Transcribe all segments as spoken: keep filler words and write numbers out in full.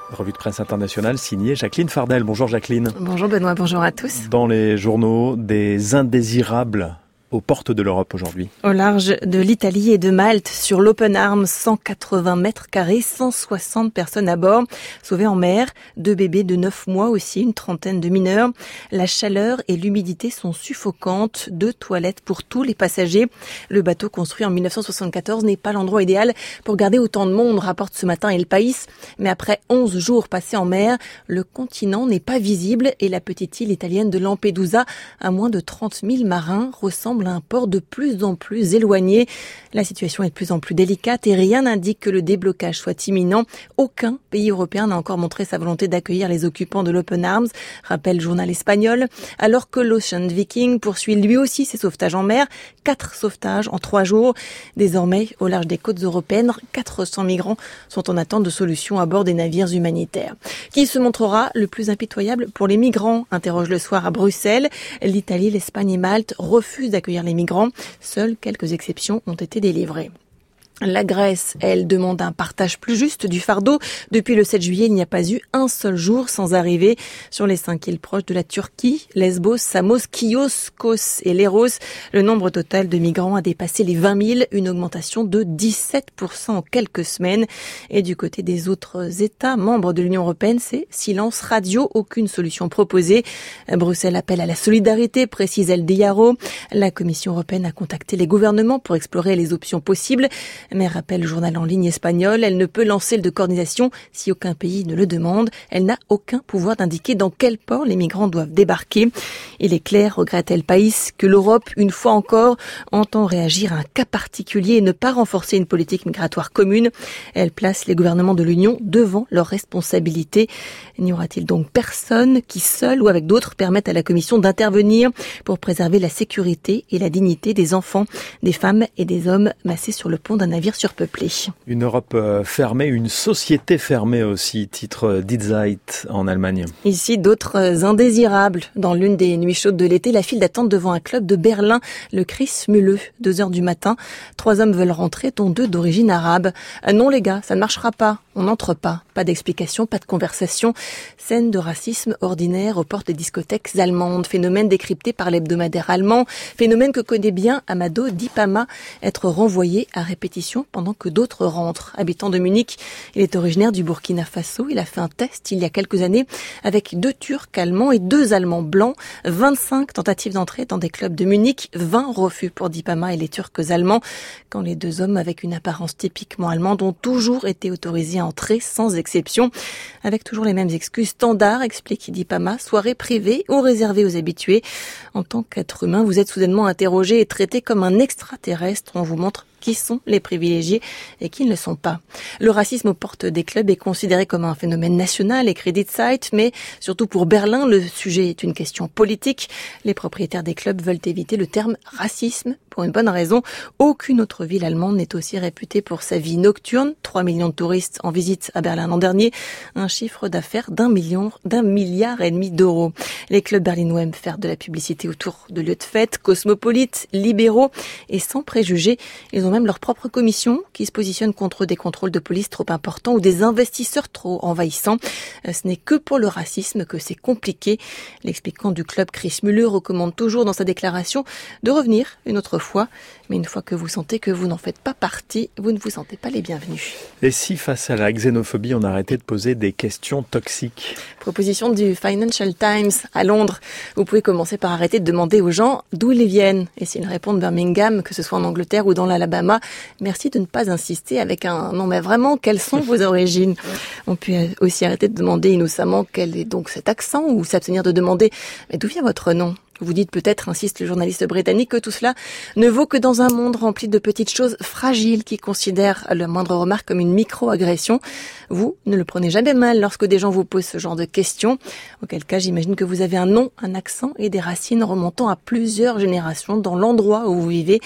Revue de presse internationale signée Jacqueline Fardel. Bonjour Jacqueline. Bonjour Benoît, bonjour à tous. Dans les journaux, des indésirables aux portes de l'Europe aujourd'hui. Au large de l'Italie et de Malte, sur l'Open Arms, cent quatre-vingts mètres carrés, cent soixante personnes à bord, sauvées en mer, deux bébés de neuf mois aussi, une trentaine de mineurs. La chaleur et l'humidité sont suffocantes, deux toilettes pour tous les passagers. Le bateau construit en dix-neuf cent soixante-quatorze n'est pas l'endroit idéal pour garder autant de monde, rapporte ce matin El País. Mais après onze jours passés en mer, le continent n'est pas visible et la petite île italienne de Lampedusa, à moins de trente mille marins, ressemble à un port de plus en plus éloigné. La situation est de plus en plus délicate et rien n'indique que le déblocage soit imminent. Aucun pays européen n'a encore montré sa volonté d'accueillir les occupants de l'Open Arms, rappelle le journal espagnol, alors que l'Ocean Viking poursuit lui aussi ses sauvetages en mer. Quatre sauvetages en trois jours. Désormais, au large des côtes européennes, quatre cents migrants sont en attente de solutions à bord des navires humanitaires. Qui se montrera le plus impitoyable pour les migrants, interroge le soir à Bruxelles. L'Italie, l'Espagne et Malte refusent d'accueillir les migrants. Seules quelques exceptions ont été délivrées. La Grèce, elle, demande un partage plus juste du fardeau. Depuis le sept juillet, il n'y a pas eu un seul jour sans arrivée sur les cinq îles proches de la Turquie, Lesbos, Samos, Chios, Kos et Léros. Le nombre total de migrants a dépassé les vingt mille, une augmentation de dix-sept pour cent en quelques semaines. Et du côté des autres États membres de l'Union européenne, c'est silence radio, aucune solution proposée. Bruxelles appelle à la solidarité, précise El Diaro. La Commission européenne a contacté les gouvernements pour explorer les options possibles. Mais rappelle le journal en ligne espagnol, elle ne peut lancer de coordination si aucun pays ne le demande. Elle n'a aucun pouvoir d'indiquer dans quel port les migrants doivent débarquer. Il est clair, regrette El País, que l'Europe, une fois encore, entend réagir à un cas particulier et ne pas renforcer une politique migratoire commune. Elle place les gouvernements de l'Union devant leurs responsabilités. N'y aura-t-il donc personne qui, seul ou avec d'autres, permette à la Commission d'intervenir pour préserver la sécurité et la dignité des enfants, des femmes et des hommes massés sur le pont d'un navire surpeuplé. Une Europe fermée, une société fermée aussi, titre Die Zeit en Allemagne. Ici, d'autres indésirables. Dans l'une des nuits chaudes de l'été, la file d'attente devant un club de Berlin, le Christmühle, deux heures du matin. Trois hommes veulent rentrer, dont deux d'origine arabe. Non les gars, ça ne marchera pas. On n'entre pas. Pas d'explication, pas de conversation. Scène de racisme ordinaire aux portes des discothèques allemandes. Phénomène décrypté par l'hebdomadaire allemand. Phénomène que connaît bien Amado Dipama. Être renvoyé à répétition pendant que d'autres rentrent. Habitant de Munich, il est originaire du Burkina Faso. Il a fait un test il y a quelques années avec deux Turcs allemands et deux Allemands blancs. vingt-cinq tentatives d'entrée dans des clubs de Munich. vingt refus pour Dipama et les Turcs allemands. Quand les deux hommes avec une apparence typiquement allemande ont toujours été autorisés à entrer sans exception. Avec toujours les mêmes excuses standards, explique Dipama, soirée privée ou réservée aux habitués. En tant qu'être humain, vous êtes soudainement interrogé et traité comme un extraterrestre. On vous montre qui sont les privilégiés et qui ne le sont pas. Le racisme aux portes des clubs est considéré comme un phénomène national, écrit Die Zeit, mais surtout pour Berlin, le sujet est une question politique. Les propriétaires des clubs veulent éviter le terme racisme pour une bonne raison. Aucune autre ville allemande n'est aussi réputée pour sa vie nocturne. trois millions de touristes en visite à Berlin l'an dernier, un chiffre d'affaires d'un million, d'un milliard et demi d'euros. Les clubs berlinois aiment faire de la publicité autour de lieux de fête, cosmopolites, libéraux et sans préjugés. Ils ont même leur propre commission qui se positionne contre des contrôles de police trop importants ou des investisseurs trop envahissants. Ce n'est que pour le racisme que c'est compliqué. L'expliquant du club Christmühle recommande toujours dans sa déclaration de revenir une autre fois. Mais une fois que vous sentez que vous n'en faites pas partie, vous ne vous sentez pas les bienvenus. Et si face à la xénophobie, on arrêtait de poser des questions toxiques ? Proposition du Financial Times à Londres. Vous pouvez commencer par arrêter de demander aux gens d'où ils viennent. Et s'ils répondent Birmingham, que ce soit en Angleterre ou dans l'Alabama, merci de ne pas insister avec un non mais vraiment, quelles sont vos origines ? On peut aussi arrêter de demander innocemment quel est donc cet accent ou s'abstenir de demander mais d'où vient votre nom ? Vous dites peut-être, insiste le journaliste britannique, que tout cela ne vaut que dans un monde rempli de petites choses fragiles qui considèrent la moindre remarque comme une micro-agression. Vous ne le prenez jamais mal lorsque des gens vous posent ce genre de questions. Auquel cas, j'imagine que vous avez un nom, un accent et des racines remontant à plusieurs générations dans l'endroit où vous vivez.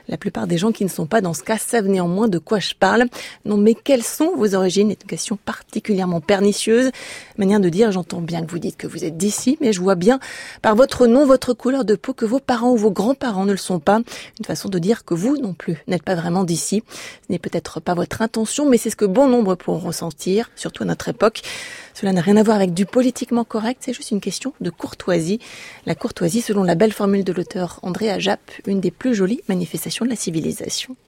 La plupart des gens qui ne sont pas dans ce cas savent néanmoins de quoi je parle. Non, mais quelles sont vos origines? C'est une question particulièrement pernicieuse. Manière de dire, j'entends bien que vous dites que vous êtes d'ici, mais je vois bien par votre nom, votre couleur de peau que vos parents ou vos grands-parents ne le sont pas. Une façon de dire que vous non plus n'êtes pas vraiment d'ici. Ce n'est peut-être pas votre intention, mais c'est ce que bon nombre pourront ressentir, surtout à notre époque. Cela n'a rien à voir avec du politiquement correct, c'est juste une question de courtoisie. La courtoisie, selon la belle formule de l'auteur André Ajap, une des plus jolies manifestations de la civilisation.